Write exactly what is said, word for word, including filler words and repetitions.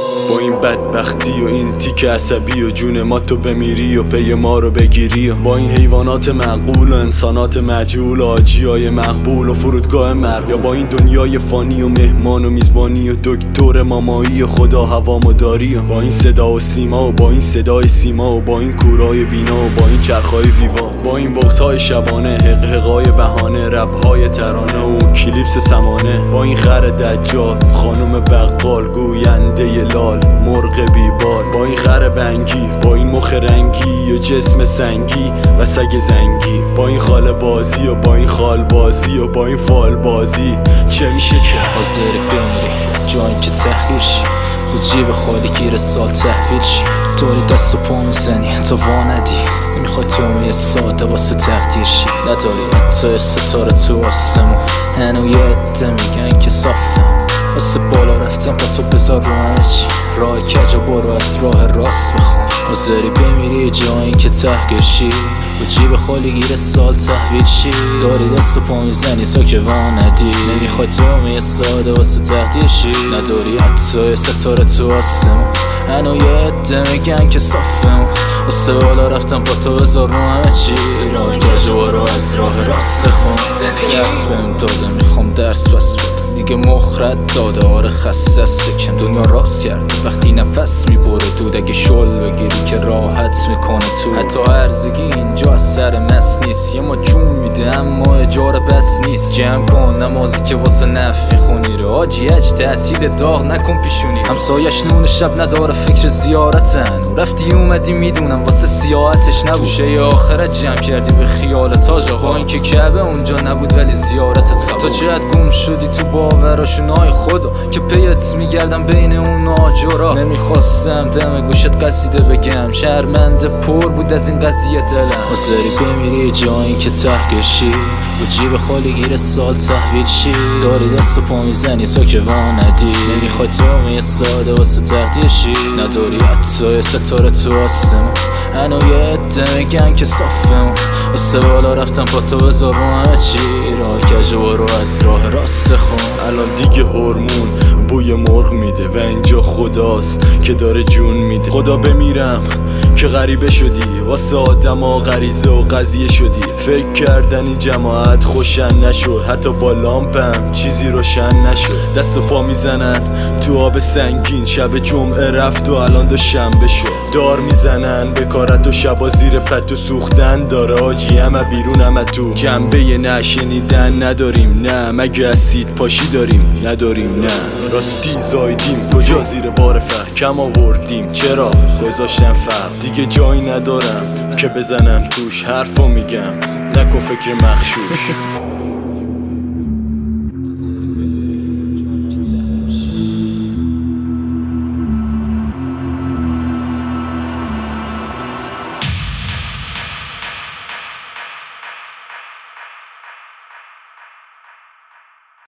با این بدبختی و این تیک عصبی و جون ما تو بمیری و پی ما رو بگیری، با این حیوانات معقول و انسانات مجهول و آجیای مقبول و فرودگاه مرگ، یا با این دنیای فانی و مهمان و میزبانی و دکتر مامایی و خدا هوامداری، با این صدا و سیما و با این صدای سیما و با این کورای بینا و با این چرخای ویوا، با این بغض‌های شبانه، حقحقای بهانه، رب‌های ترانه و کلیپس سمانه، با این خر دجال، خانم بقال، گوینده لال، مرغ بیبال، با این خر بنگی، با این مخ رنگی و جسم سنگی و سگ زنگی، با این خال بازی و با این خال بازی و با این فال بازی، چه میشه که حاضری بمیری جایی که تحقیر شی، به جیب خالی گیر سال تحویل شی، داری دست و پا میزنی تا واندی، نمیخوای تو یه ساده واسه تقدیر شی، نداری حتی ستاره تو آسمون، هنو یه عده میگن که صافم، واسه بالا رفتم با تو بذار رو همه چی، راه کجا برو از راه راست بخون، حاضری بمیری جایی که تحقیر شی، به جیب خالی گیر سال تحویل شی، داری دست و پا میزنی تا که واندی، نمیخوای تو یه ساده واسه تقدیر شی، نداری حتی ستاره تو آسمون، هنو یه عده میگن که صافم، واسه بالا رفتم با تو بذار رو همه چی، راه کجا برو از راه راست بخون، درس بهم داده میخوام درس بس بدم، دیگه مخرد داده آره خسته سکن، دنیا راست کرده وقتی نفس میبره دود، اگه شل بگیری که راحت میکنه تو، حتی هرزگی اینجا از سر مس نیست، یه ما جون میده اما اجاره بس نیست، جمع کن نمازی که واسه نف میخونی رو، آجی اج تعطیل داغ نکن پیشونی، همسایش نون شب نداره فکر زیارتن، و رفتی اومدی میدونم واسه سیاحتش نبود، توشه آخرت جمع کردی به خیال تاج آقا، این که کعبه اونجا نبود ولی زیارتت قبول، تا چقدر گم شدی تو باوراشونای خدا که پیت میگردم بین اون آجرا، نمیخواستم دم گوشت قصیده بگم، شرمنده پر بود از این قضیه دلم، حاضری بمیری جایی که تحقیر شی، به جیب خالی گیر سال تحویل شی، داری دست و پا میزنی تا که واندی، نمیخوای تو یه ساده واسه تقدیر شی، نداری حتی ستاره تو آسمون، هنو یه عده میگن که صافم، واسه بالا رفتم با تو بذار رو همه چی، راه کجا برو از راه راست خون، الان دیگه هورمون بوی مرغ میده و اینجا خداست که داره جون میده، خدا بمیرم که غریبه شدی، واسه آدم ها غریزه و قضیه شدی، فکر کردن این جماعت خوشن نشد، حتی با لامپم چیزی روشن نشد، دست و پا میزنن تو آب سنگین، شب جمعه رفت و الان دو شنبه شد، دار میزنن بکارت و شبا زیر پتو سوختن داره، آجی همه بیرون همه تو، جنبه نشنیدن نداریم نه، مگه اسید پاشی داریم نداریم نه، راستی زایدیم کجا زیر بار فهم، کم آوردیم چرا گذاشتن فهم، دیگه جایی ندارم که بزنم توش، حرفو میگم نکن فکر مخشوش.